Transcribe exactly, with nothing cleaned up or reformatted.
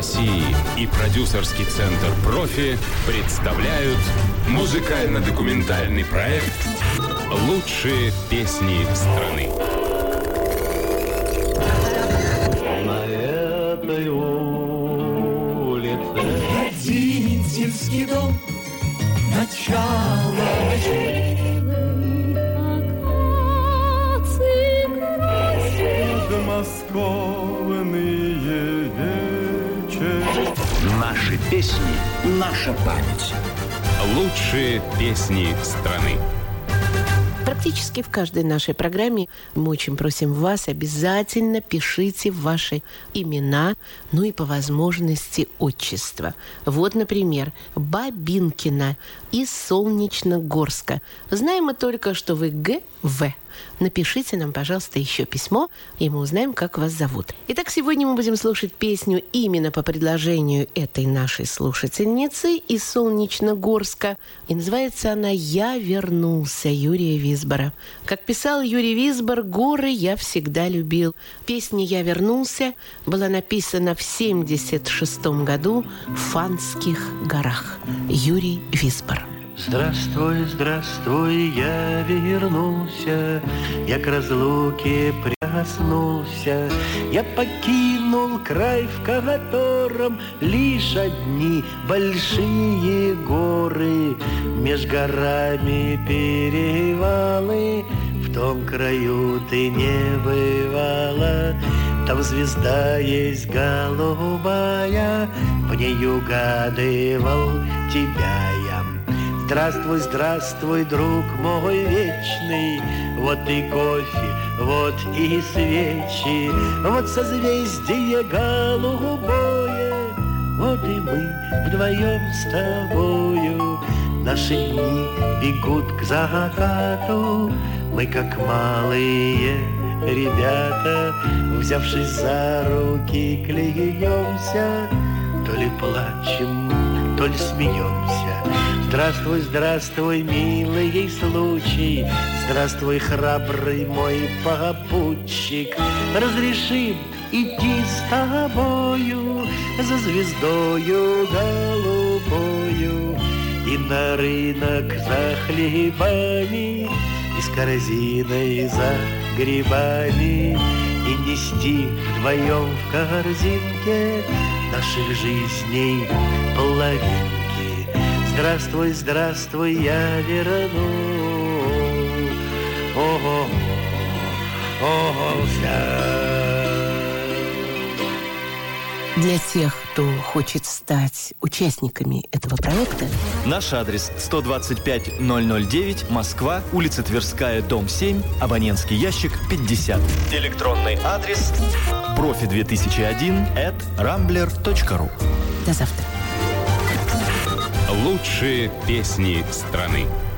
России» и продюсерский центр «Профи» представляют музыкально-документальный проект «Лучшие песни страны». На этой улице Родительский дом, начало подмосковные вечери. Наши песни, наша память. Лучшие песни страны. Практически в каждой нашей программе мы очень просим вас, обязательно пишите ваши имена, ну и по возможности отчество. Вот, например, Бабинкина из Солнечногорска. Знаем мы только, что вы Г В. Напишите нам, пожалуйста, еще письмо, и мы узнаем, как вас зовут. Итак, сегодня мы будем слушать песню именно по предложению этой нашей слушательницы из Солнечногорска. И называется она «Я вернулся» Юрия Висбора. Как писал Юрий Висбор, горы я всегда любил. Песня «Я вернулся» была написана в семьдесят шестом году в Фанских горах. Юрий Висбор. Здравствуй, здравствуй, я вернулся, я к разлуке прикоснулся, я покинул край, в котором лишь одни большие горы, меж горами перевалы, в том краю ты не бывала. Там звезда есть голубая, в ней угадывал тебя я. Здравствуй, здравствуй, друг мой вечный, вот и кофе, вот и свечи, вот созвездие голубое, вот и мы вдвоем с тобою. Наши дни бегут к закату, мы как малые ребята, взявшись за руки, клеемся, то ли плачем, то ли смеемся. Здравствуй, здравствуй, милый случай, здравствуй, храбрый мой попутчик. Разрешим идти с тобою за звездою голубою и на рынок за хлебами, и с корзиной за грибами, и нести вдвоем в корзинке наших жизней половинки. Здравствуй, здравствуй, я вернулся. Для тех, кто хочет стать участниками этого проекта, наш адрес сто двадцать пять ноль ноль девять, Москва, улица Тверская, дом семь, абонентский ящик пятьдесят. Электронный адрес профи две тысячи один at rambler точка ру. До завтра. Лучшие песни страны.